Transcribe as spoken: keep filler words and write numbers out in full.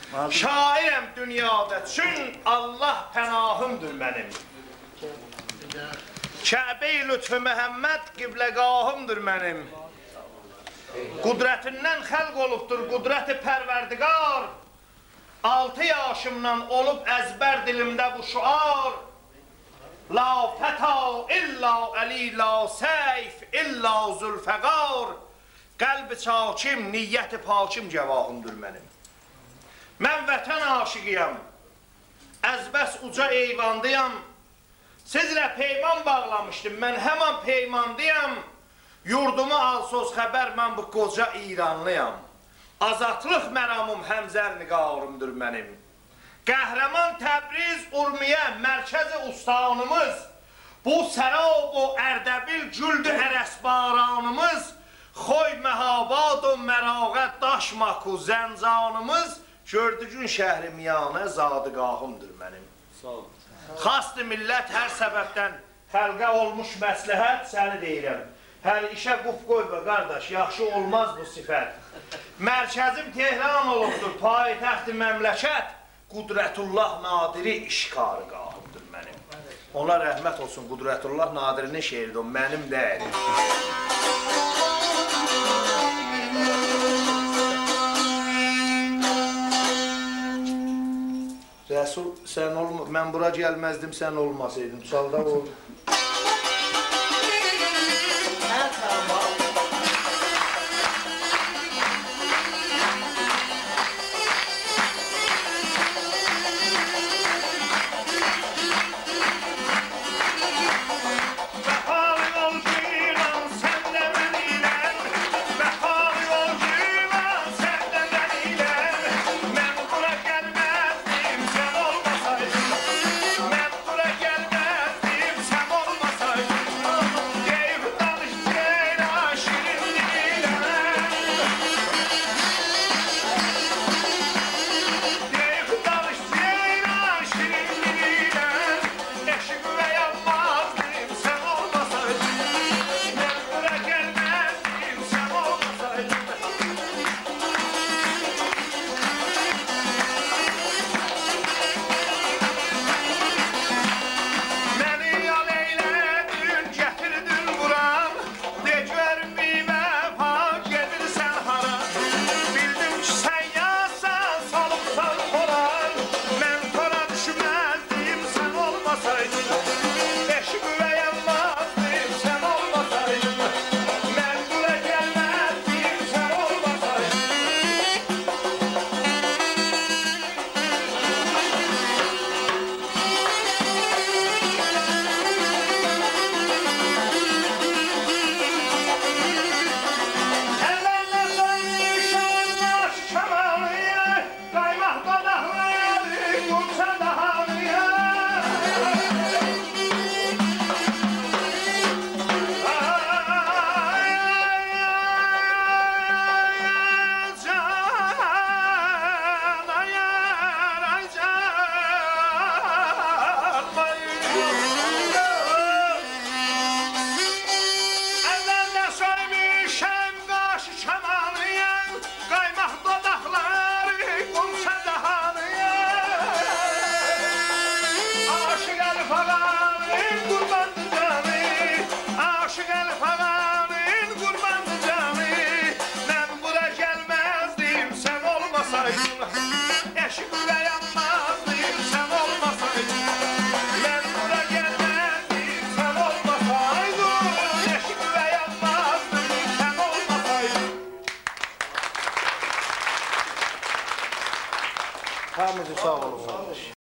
Şairəm dünyada çün Allah pənahımdır mənim. Kəbe-i lütfü Məhəmməd qibləgahımdır mənim. Qudrətindən xəlq olubdur qudrət-i pərverdigar. Altı yaşımdan olub əzbər dilimdə bu şuar. La fəta illa əli la seyf illa zülfəqar. Qəlb-i çakim, niyyət-i pakim cəvahımdır mənim. Mən vətən aşıqıyam, əzbəs uca eyvandıyam. Sizlə peyman bağlamışdım, mən həman peymandıyam. Yurdumu al söz xəbər, mən bu qoca İranlıyam. Azadlıq məramım həmzər niqarımdır mənim. Qəhrəman Təbriz Urmiyə mərkəzi ustanımız. Bu sərab o Ərdəbil güldü ərəsbaranımız. Xoy məhabad o mərağət daşmaku zəncanımız. Gördügün şəhri miyanə zadıqahımdır mənim. Sağ olun. Xastı millət hər səbəbdən xəlqə olmuş məsləhət səni deyirəm. Hər işə quf qoyma qardaş, yaxşı olmaz bu sifət. Mərkəzim Tehran olubdur, payitəxti məmləkət. Qudrətullah Nadiri işqarıqahımdır mənim. Ona rəhmət olsun, Qudrətullah Nadirinin şeiridir, o mənim deyil. Rəsul, sən olma, mən bura gəlməzdim, sən olmasaydın, salda oldu. Hə, tamam. Hamıcı sağ olun kardeş.